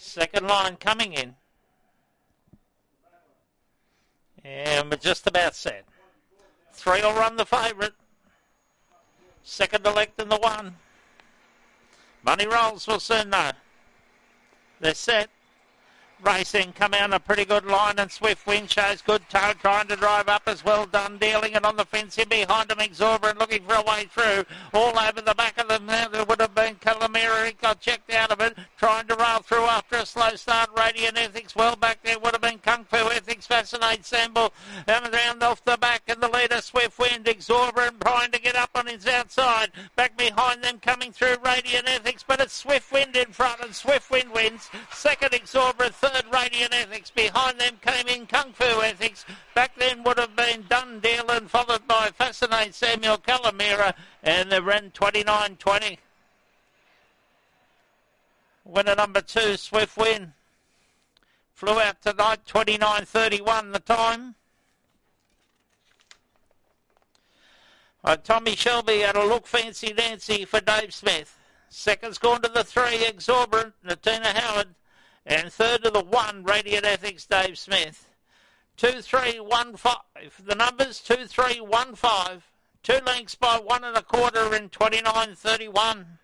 Second line coming in. And we're just about set. 3 will run the favourite. Second elect in the 1. Money Rolls will soon know. They're set. Racing come out a pretty good line, and Swift Wind shows good toe, trying to drive up as well done, dealing it on the fence in behind him, Exorbitant looking for a way through, all over the back of them now. There would have been Calamera, he got checked out of it, trying to rail through after a slow start. Radiant Ethics well back there, would have been Kung Fu Ethics, Fascinate Sample, and around off the back, and the leader Swift Wind, Exorbitant trying to get up on his outside, back behind them coming through Radiant Ethics, but it's Swift Wind in front, and Swift Wind wins. Second Exorbitant, third Radiant Ethics. Behind them came in Kung Fu Ethics. Back then would have been Done Deal, and followed by Fascinate Samuel Calamera, and they ran 29.20. Winner number 2, Swift Wind. Flew out tonight, 29.31 the time. Tommy Shelby had a look fancy Nancy for Dave Smith. Second's gone to the 3, Exorbitant, Natina Howard. And third to the 1, Radiant Ethics, Dave Smith. 2, 3, 1, 5. The numbers 2, 3, 1, 5. 2 lengths by 1 1/4 in 29.31.